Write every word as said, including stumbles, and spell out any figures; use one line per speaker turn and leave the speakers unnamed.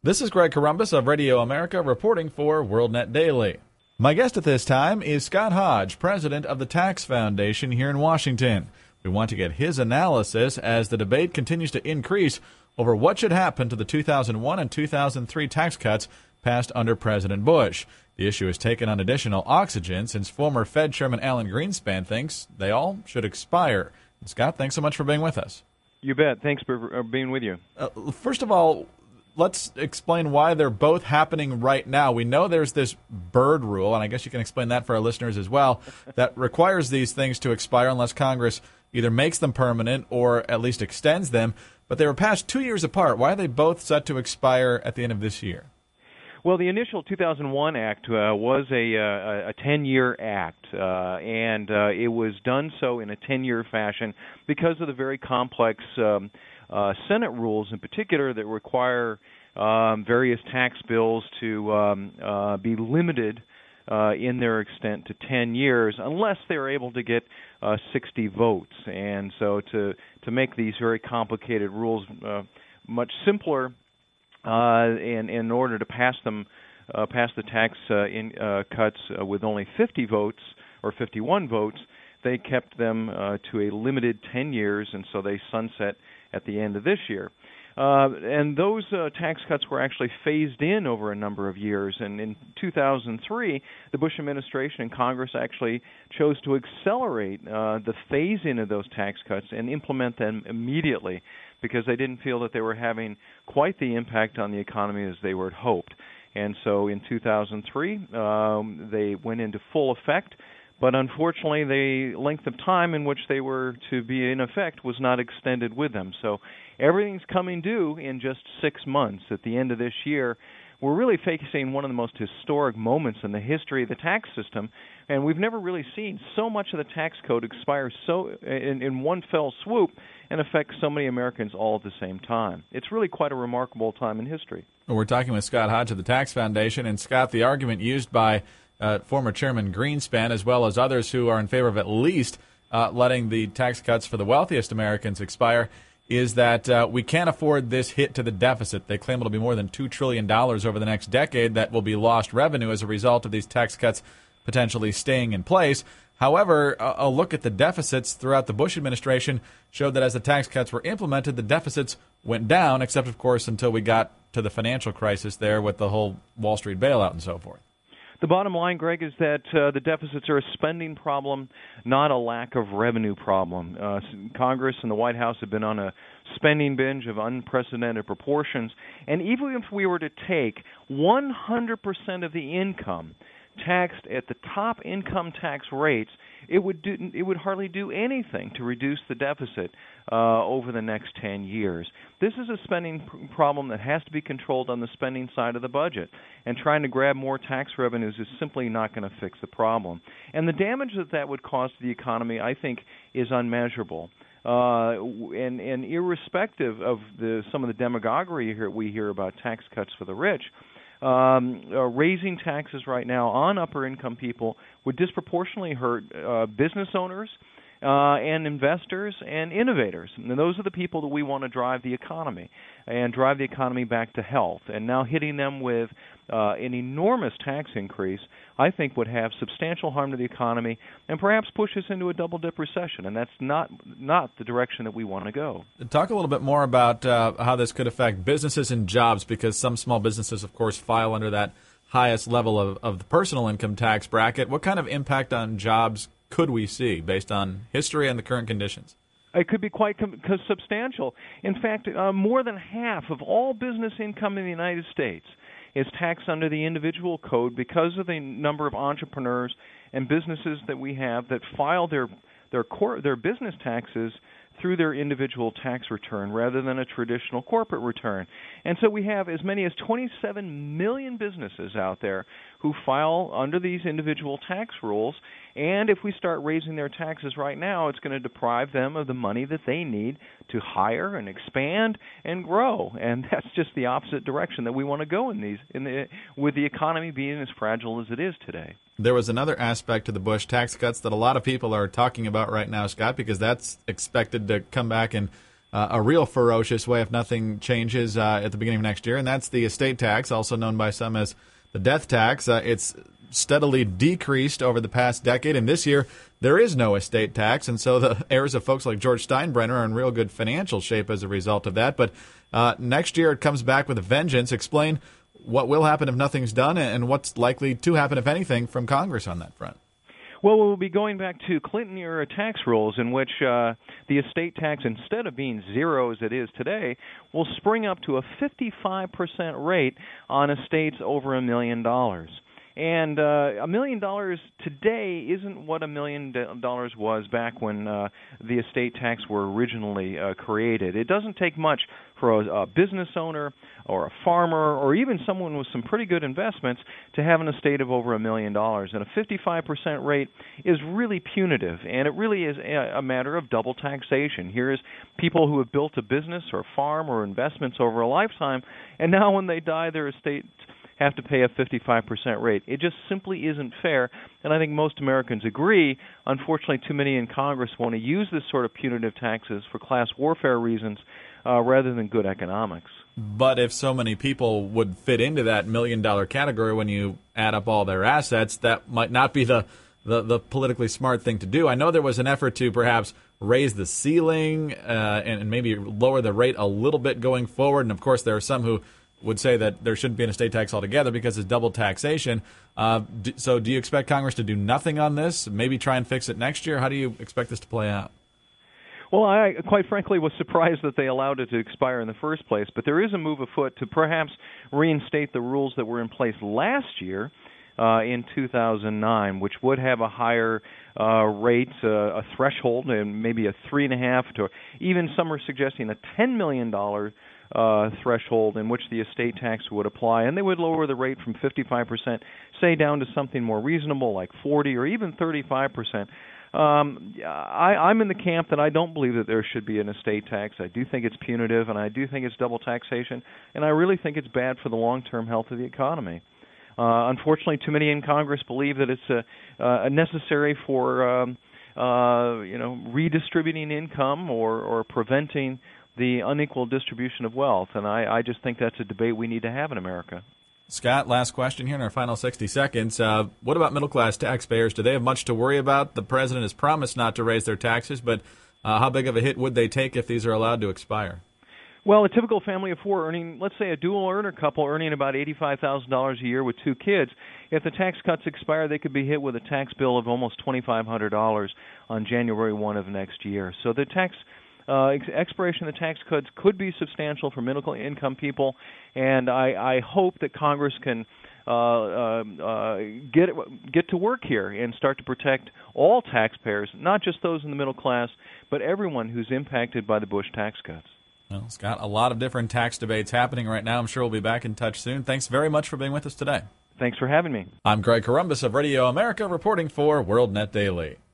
This is Greg Corombos of Radio America reporting for WorldNet Daily. My guest at this time is Scott Hodge, president of the Tax Foundation here in Washington. We want to get his analysis as the debate continues to increase over what should happen to the two thousand one and two thousand three tax cuts passed under President Bush. The issue has taken on additional oxygen since former Fed Chairman Alan Greenspan thinks they all should expire. Scott, thanks so much for being with us.
You bet. Thanks for being with you.
Uh, first of all, let's explain why they're both happening right now. We know there's this Byrd rule, and I guess you can explain that for our listeners as well, that requires these things to expire unless Congress either makes them permanent or at least extends them. But they were passed two years apart. Why are they both set to expire at the end of this year?
Well, the initial two thousand one Act uh, was a, uh, a ten-year act, uh, and uh, it was done so in a ten-year fashion because of the very complex um, uh, Senate rules in particular that require um, various tax bills to um, uh, be limited uh, in their extent to ten years unless they're able to get uh, sixty votes. And so to, to make these very complicated rules uh, much simpler, Uh, and, and in order to pass them, uh, pass the tax uh, in, uh, cuts uh, with only fifty votes or fifty-one votes, they kept them uh, to a limited ten years, and so they sunset at the end of this year. Uh, and those uh, tax cuts were actually phased in over a number of years. And in two thousand three, the Bush administration and Congress actually chose to accelerate uh, the phase-in of those tax cuts and implement them immediately, because they didn't feel that they were having quite the impact on the economy as they were hoped. And so in two thousand three, um, they went into full effect, but unfortunately the length of time in which they were to be in effect was not extended with them. So everything's coming due in just six months. At the end of this year, we're really facing one of the most historic moments in the history of the tax system, and we've never really seen so much of the tax code expire so in, in one fell swoop and affect so many Americans all at the same time. It's really quite a remarkable time in history.
We're talking with Scott Hodge of the Tax Foundation, and Scott, the argument used by uh, former Chairman Greenspan as well as others who are in favor of at least uh, letting the tax cuts for the wealthiest Americans expire is that uh, we can't afford this hit to the deficit. They claim it'll be more than two trillion dollars over the next decade that will be lost revenue as a result of these tax cuts potentially staying in place. However, a, a look at the deficits throughout the Bush administration showed that as the tax cuts were implemented, the deficits went down, except, of course, until we got to the financial crisis there with the whole Wall Street bailout and so forth.
The bottom line, Greg, is that uh, the deficits are a spending problem, not a lack of revenue problem. Uh, Congress and the White House have been on a spending binge of unprecedented proportions, and even if we were to take one hundred percent of the income taxed at the top income tax rates, it would do, it would hardly do anything to reduce the deficit uh, over the next ten years. This is a spending pr- problem that has to be controlled on the spending side of the budget, and trying to grab more tax revenues is simply not going to fix the problem. And the damage that that would cause to the economy, I think, is unmeasurable. Uh, and, and irrespective of the, some of the demagoguery here, we hear about tax cuts for the rich, Um, uh, raising taxes right now on upper-income people would disproportionately hurt uh, business owners uh, and investors and innovators. And those are the people that we want to drive the economy and drive the economy back to health. And now hitting them with uh, an enormous tax increase, I think, would have substantial harm to the economy and perhaps push us into a double-dip recession. And that's not not the direction that we want to go.
Talk a little bit more about uh, how this could affect businesses and jobs, because some small businesses, of course, file under that highest level of, of the personal income tax bracket. What kind of impact on jobs could we see based on history and the current conditions?
It could be quite com- substantial. In fact, uh, more than half of all business income in the United States is taxed under the individual code because of the number of entrepreneurs and businesses that we have that file their their cor- their business taxes through their individual tax return rather than a traditional corporate return. And so we have as many as twenty-seven million businesses out there who file under these individual tax rules, and if we start raising their taxes right now, it's going to deprive them of the money that they need to hire and expand and grow. And that's just the opposite direction that we want to go in these in the with the economy being as fragile as it is today.
There was another aspect to the Bush tax cuts that a lot of people are talking about right now, Scott, because that's expected to come back and uh, a real ferocious way if nothing changes uh, at the beginning of next year, and that's the estate tax, also known by some as the death tax. Uh, it's steadily decreased over the past decade, and this year there is no estate tax, and so the heirs of folks like George Steinbrenner are in real good financial shape as a result of that. But uh, next year it comes back with a vengeance. Explain what will happen if nothing's done and what's likely to happen, if anything, from Congress on that front.
Well, we'll be going back to Clinton-era tax rules in which uh, the estate tax, instead of being zero as it is today, will spring up to a fifty-five percent rate on estates over a million dollars. And uh, a million dollars today isn't what a million dollars was back when uh, the estate tax were originally uh, created. It doesn't take much for a, a business owner or a farmer or even someone with some pretty good investments to have an estate of over a million dollars. And a fifty-five percent rate is really punitive, and it really is a, a matter of double taxation. Here's people who have built a business or farm or investments over a lifetime, and now when they die, their estate have to pay a fifty-five percent rate. It just simply isn't fair, and I think most Americans agree. Unfortunately, too many in Congress want to use this sort of punitive taxes for class warfare reasons uh, rather than good economics.
But if so many people would fit into that million-dollar category when you add up all their assets, that might not be the, the, the politically smart thing to do. I know there was an effort to perhaps raise the ceiling uh, and, and maybe lower the rate a little bit going forward, and of course there are some who would say that there shouldn't be an estate tax altogether because it's double taxation. Uh, d- so do you expect Congress to do nothing on this, maybe try and fix it next year? How do you expect this to play out?
Well, I quite frankly was surprised that they allowed it to expire in the first place, but there is a move afoot to perhaps reinstate the rules that were in place last year uh, in two thousand nine, which would have a higher uh, rate, uh, a threshold, and maybe a three and a half to even some are suggesting a ten million dollars Uh, threshold in which the estate tax would apply, and they would lower the rate from fifty-five percent, say, down to something more reasonable like forty or even thirty-five percent. Um, I, I'm in the camp that I don't believe that there should be an estate tax. I do think it's punitive, and I do think it's double taxation, and I really think it's bad for the long-term health of the economy. Uh, unfortunately, too many in Congress believe that it's uh, uh, necessary for um, uh, you know redistributing income or, or preventing the unequal distribution of wealth, and I, I just think that's a debate we need to have in America.
Scott, last question here in our final sixty seconds. Uh, what about middle-class taxpayers? Do they have much to worry about? The president has promised not to raise their taxes, but uh, how big of a hit would they take if these are allowed to expire?
Well, a typical family of four earning, let's say a dual-earner couple earning about eighty-five thousand dollars a year with two kids, if the tax cuts expire, they could be hit with a tax bill of almost twenty-five hundred dollars on January first of next year. So the tax Uh, ex- expiration of the tax cuts could be substantial for middle-income people, and I, I hope that Congress can uh, uh, uh, get get to work here and start to protect all taxpayers, not just those in the middle class, but everyone who's impacted by the Bush tax cuts.
Well, Scott, a lot of different tax debates happening right now. I'm sure we'll be back in touch soon. Thanks very much for being with us today.
Thanks for having me.
I'm Greg Corombos of Radio America, reporting for WorldNet Daily.